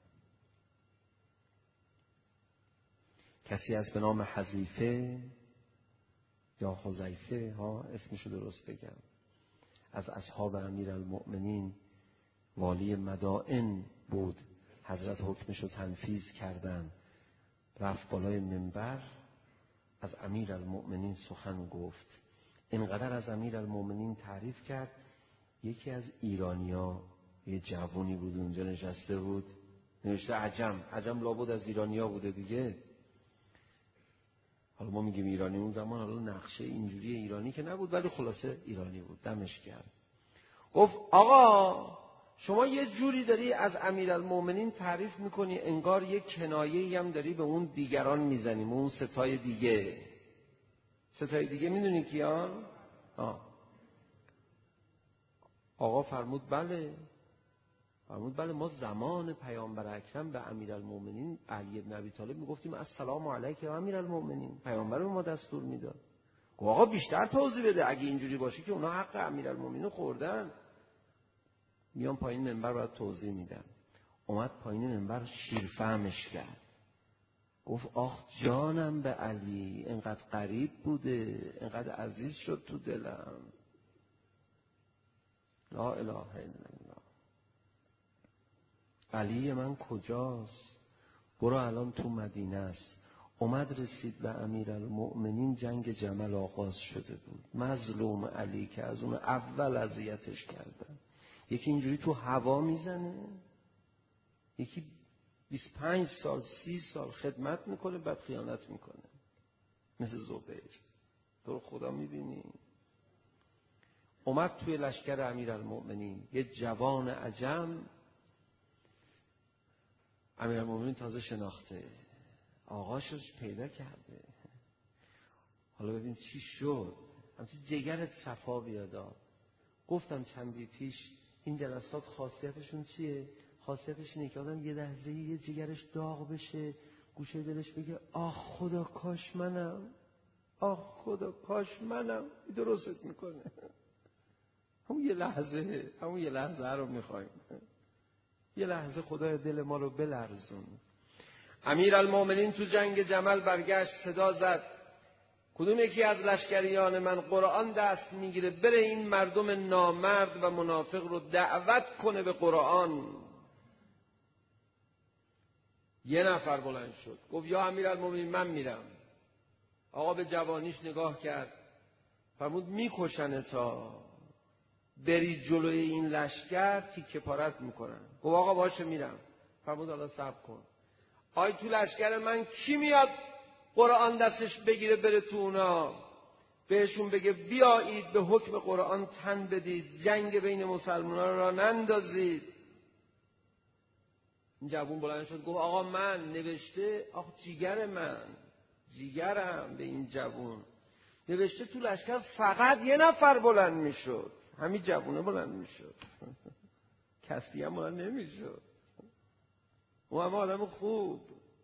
کسی از به نام حذیفه یا حذیفه ها، اسمشو درست بگم، از اصحاب امیرالمؤمنین، والی مدائن بود. حضرت حکمشو تنفیذ کردن. رفت بالای منبر، از امیرالمؤمنین سخن گفت. اینقدر از امیرالمؤمنین تعریف کرد. یکی از ایرانیا، یه جوونی بود اونجا نشسته بود، نوشته عجم. عجم لابد از ایرانیا بوده دیگه. حالا ما میگیم ایرانی، اون زمان حالا نقشه اینجوری ایرانی که نبود، ولی خلاصه ایرانی بود. دمش گرم. گفت آقا شما یه جوری داری از امیرالمؤمنین تعریف میکنی انگار یه کنایه‌ای هم داری به اون دیگران میزنی، اون ستای دیگه. ستای دیگه میدونی کیان؟ آه. آقا فرمود بله. فرمود بله، ما زمان پیامبر اکرم به امیرالمؤمنین علی بن ابی طالب میگفتیم السلام علیک یا امیرالمؤمنین. پیامبر به ما دستور میداد. گفت آقا بیشتر توضیح بده. اگه اینجوری باشه که اونا حق امیرالمؤمنین خوردن. میان پایین منبر برات توضیح میدن. اومد پایین منبر شیرفهمش کرد. گفت آخ جانم به علی، انقدر قریب بوده، انقدر عزیز شد تو دلم. لا اله الا الله. علی من کجاست؟ برو الان تو مدینه است. اومد رسید به امیرالمؤمنین، جنگ جمل آغاز شده بود. مظلوم علی که از اون اول اذیتش کردن. یکی اینجوری تو هوا میزنه، یکی بیست و پنج سال سی سال خدمت میکنه بعد خیانت میکنه، مثل زبیر. تو رو خدا میبینی. اومد توی لشکر امیرالمؤمنین یه جوان عجم. امیرالمؤمنین تازه شناخته، آقاشو پیدا کرده. حالا ببین چی شد. همچنین جگرت صفا بیادا. گفتم چندی پیش این جلسات خاصیتشون چیه؟ خاصیتش اینه که آدم یه لحظه یه جگرش داغ بشه، گوشه دلش بگه آخ خدا کاش منم، آخ خدا کاش منم. درستت میکنه. همون یه لحظه، همون یه لحظه رو میخوایم. یه لحظه خدای دل ما رو بلرزون. امیرالمومنین تو جنگ جمل برگشت صدا زد کدوم یکی از لشکریان من قرآن دست میگیره بره این مردم نامرد و منافق رو دعوت کنه به قرآن. یه نفر بلند شد گفت یا امیرالمومنین من میرم. آقا به جوانیش نگاه کرد فرمود میکشنه تا بری جلوی این لشکر تیکه پارت میکنن. گفت آقا باشه میرم. فرمود حالا صبر کن. آی تو لشکر من کی میاد قرآن دستش بگیره بره تو اونا بهشون بگه بیایید به حکم قرآن تن بدید، جنگ بین مسلمانان را نندازید. این جوون بلند شد گفت آقا من نوشته، آخ جیگر من جیگرم به این جوون نوشته تو لشکر فقط یه نفر بلند میشد، همین جوونه بلند میشد، کسی هم بلند نمیشد. او همه آدم خوب.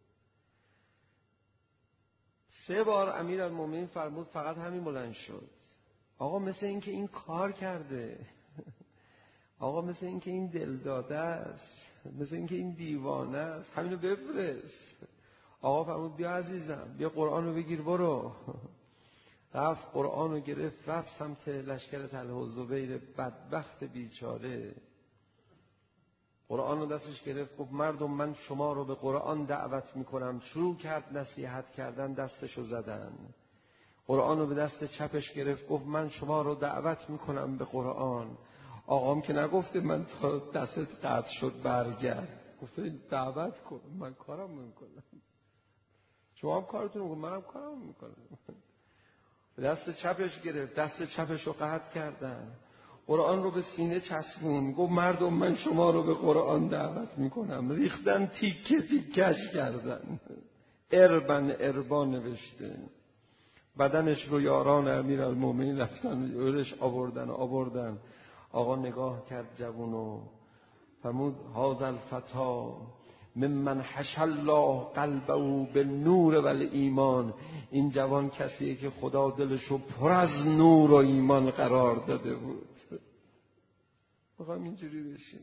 سه بار امیرالمومنین فرمود فقط همین بلند شد. آقا مثل این که این کار کرده، آقا مثل این که این دل داده است، مثل این که این دیوانه است، همینو بفرست. آقا فرمود بیا عزیزم بیا قرآن رو بگیر برو. رفت قرآن رو گرفت رفت سمت لشکر طلحه و زبیر بدبخت بیچاره. قرآن رو دستش گرفت گفت مردم من شما رو به قرآن دعوت میکنم. شروع کرد نصیحت کردن، دستشو زدن. قرآن رو به دست چپش گرفت گفت من شما رو دعوت میکنم به قرآن. آقام که نگفته من تا دستت قطع شد برگرد، گفته دعوت کن، من کارم میکنم، شما هم کارتون میکنم، منم کارم میکنم. به دست چپش گرفت، دست چپش رو قطع کردن. قرآن رو به سینه چسبون گفت مردم من شما رو به قرآن دعوت میکنم. ریختن تیکه تیکش کردن، اربن اربا نوشته. بدنش رو یاران امیرالمومنین رفتن اورش آوردن آوردن. آقا نگاه کرد جوونو فرمود هذا الفتا ممن حشى الله قلبه بالنور والایمان. این جوان کسیه که خدا دلشو پر از نور و ایمان قرار داده بود. بخوام اینجوری بشیم.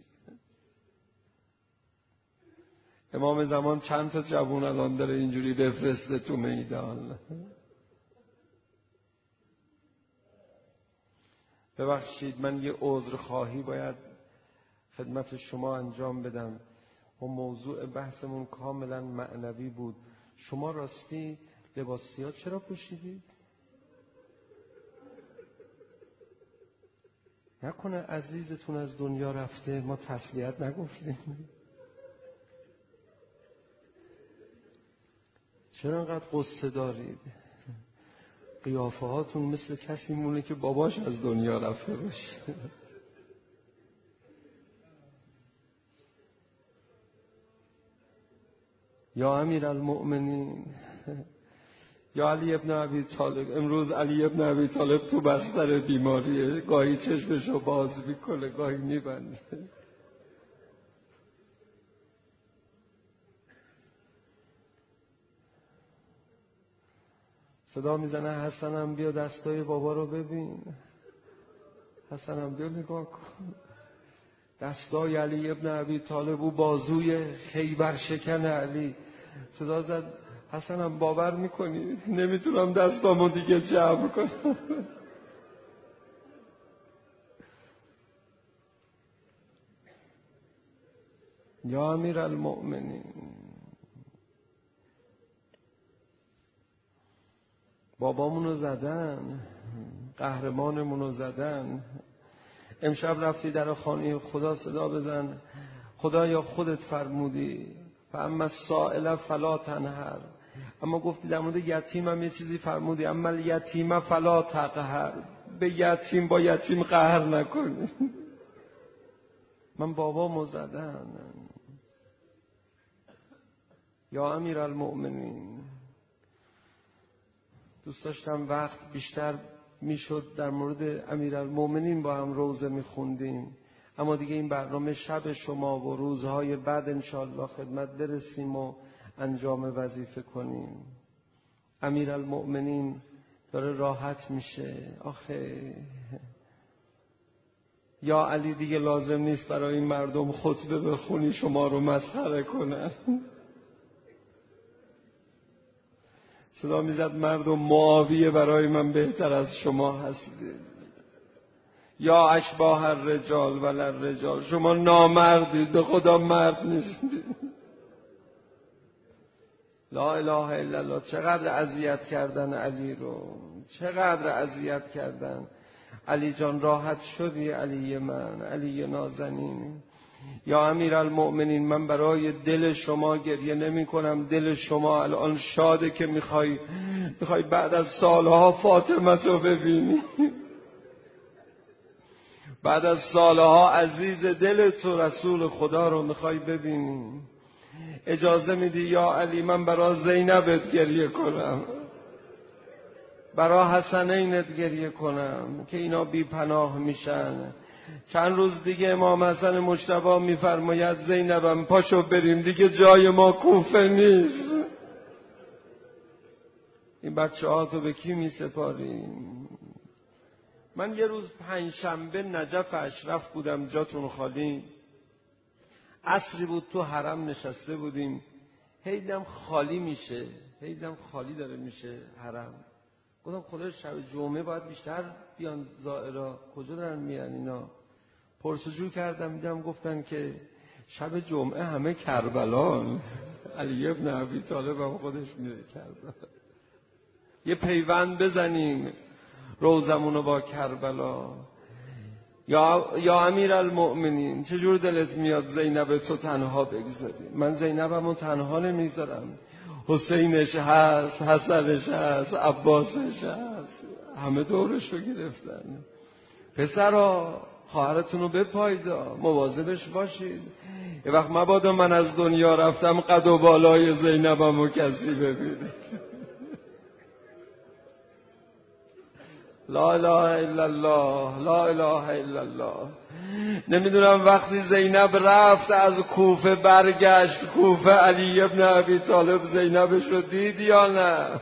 امام زمان چند تا جوون الان داره اینجوری بفرسته تو میدان. ببخشید من یه عذر خواهی باید خدمت شما انجام بدم. و موضوع بحثمون کاملا معنوی بود. شما راستی لباس سیاه چرا پوشیدید؟ نکنه عزیزتون از دنیا رفته ما تسلیت نگفتیم؟ چرا انقدر قصه دارید؟ قیافه هاتون مثل کسی مونه که باباش از دنیا رفته باشه. یا امیرالمؤمنین یا علی ابن ابی طالب. امروز علی ابن ابی طالب تو بستر بیماریه، گاهی چشمشو باز میکنه گاهی میبنده. صدا میزنه حسنم بیا دستای بابا رو ببین، حسنم بیا نگاه کن. دستای علی ابن ابی طالب و بازوی خیبر شکن علی. صدا زد حسنم باور میکنی نمیتونم دستامو دیگه جمع کنم. یا امیرالمؤمنین بابامونو زدن، قهرمانمونو زدن. امشب رفتی در خانه خدا صدا بزن خدا یا خودت فرمودی فاما السائل فلا تنهر. اما گفتی در مورد یتیمم یه چیزی فرمودی اما الیتیم فلا تقهر. به یتیم با یتیم قهر نکنی. من بابامو زدن. یا امیرالمؤمنین دوست داشتم وقت بیشتر میشد در مورد امیرالمؤمنین با هم روزه میخوندیم، اما دیگه این برنامه شب شما و روزهای بعد انشاءالله خدمت برسیم و انجام وظیفه کنیم. امیرالمؤمنین داره راحت میشه. آخه یا علی دیگه لازم نیست برای این مردم خطبه بخونی شما رو مسخره کنن. صدا میزد مردم معاویه برای من بهتر از شما هستید. یا اشباح الرجال ولا الرجال، شما نامردید به خدا مرد نیستید. لا اله الا الله. چقدر اذیت کردن علی رو، چقدر اذیت کردن. علی جان راحت شدی علی من، علی نازنین. یا امیرالمؤمنین من برای دل شما گریه نمی کنم. دل شما الان شاده که میخوای میخوای بعد از سالها فاطمه تو ببینی، بعد از سالها عزیز دل تو رسول خدا رو میخوای ببینی. اجازه میدی یا علی من برای زینبت گریه کنم، برای حسنینت گریه کنم که اینا بی پناه میشن. چند روز دیگه امام حسن مجتبی میفرماید زینبم پاشو بریم دیگه جای ما کوفه نیست. این بچه ها تو به کی میسپاریم؟ من یه روز پنجشنبه نجف اشرف بودم، جاتون خالی. عصری بود تو حرم نشسته بودیم، هیدم خالی میشه، هیدم خالی داره میشه حرم. گفتم خدا شب جمعه باید بیشتر بیان زائرا، کجا دارن میرن اینا؟ پرسجو کردم دیدم گفتن که شب جمعه همه کربلان. علی ابن ابی طالب هم خودش میره کربلا. یه پیوند بزنیم روزمونو با کربلا. یا یا امیرالمؤمنین چجور دلت میاد زینب تو تنها بگذاری؟ من زینبمو تنها نمیذارم، حسینش هست، حسنش هست، عباسش هست، همه دورشو گرفتن. پسرا خواهرتونو بپایدا، مواظبش باشید. یه وقت مبادا من از دنیا رفتم قد و بالای زینبمو کسی ببینید. لا اله الا الله، لا اله الا الله. نمیدونم وقتی زینب رفت از کوفه برگشت کوفه، علی ابن ابی طالب زینبشو دید یا نه؟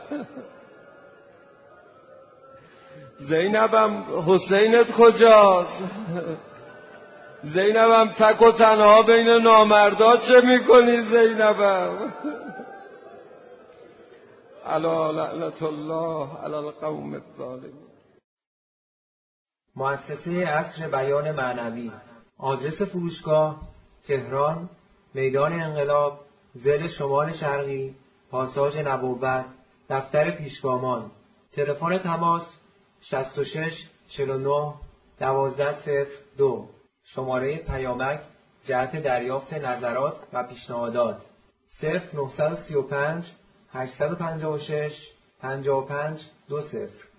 زینبم حسینت کجاست؟ زینبم تک و تنها بین نامردا چه میکنی زینبم؟ الا لعنت الله علی القوم الظالمین. مؤسسه عصر بیان معنوی. آدرس فروشگاه تهران، میدان انقلاب، ضلع شمال شرقی، پاساژ نبوت، دفتر پیشگامان. تلفن تماس شصت و شش چهل و نه دوازده صفر دو. شماره پیامک جهت دریافت نظرات و پیشنهادات صفر نه سه پنج هشت پنج شش پنج پنج دو صفر.